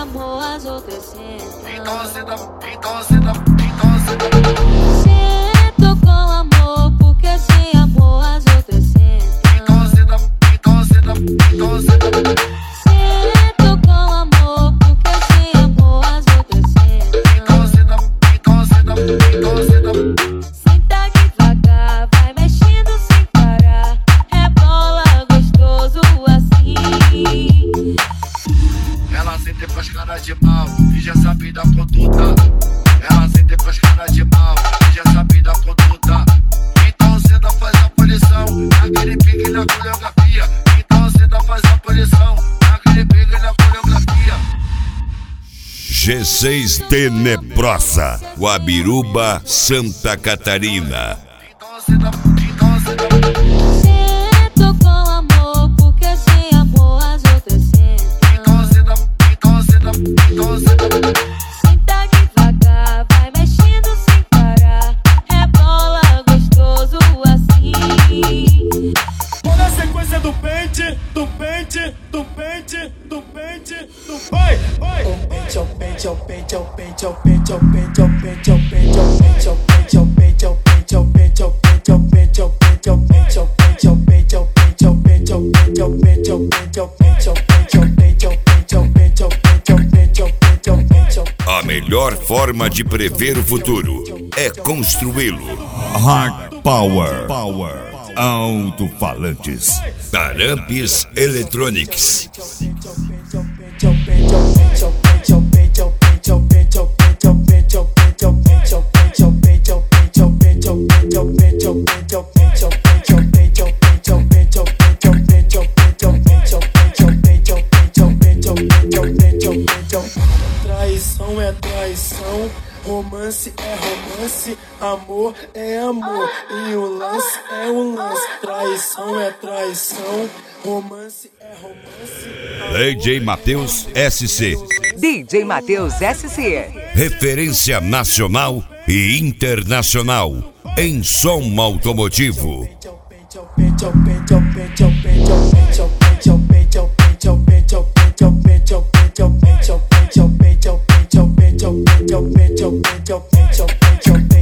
amor as outras sentam. Então senta. Sento com amor, porque sem amor as outras sentam. Então senta. Sento com amor, porque sem amor as outras sentam. Então senta. Senta devagar, vai mexendo sem parar. Rebola gostoso assim. Ela sente pras caras de mal e já sabe da conduta. Ela sente pras caras de mal e já sabe da conduta. Então senta, faz a punição naquele pique na coreografia. Então senta, faz a punição naquele pique na coreografia. G6 Tenebrosa, Guabiruba, Santa Catarina. Então senta. Sento com amor, porque sem amor as outras sentam. Então senta. Senta devagar, vai mexendo sem parar. Rebola gostoso assim. Olha a sequência do pente. Vai! A melhor forma de prever o futuro é construí-lo. Hard Power. Alto-falantes. Tarampes Electronics. Traição é traição, romance é romance, amor é amor, e o lance é um lance. Traição é traição, romance é romance. DJ Matheus SC. DJ Matheus SC. Referência nacional e internacional em som automotivo. Chop,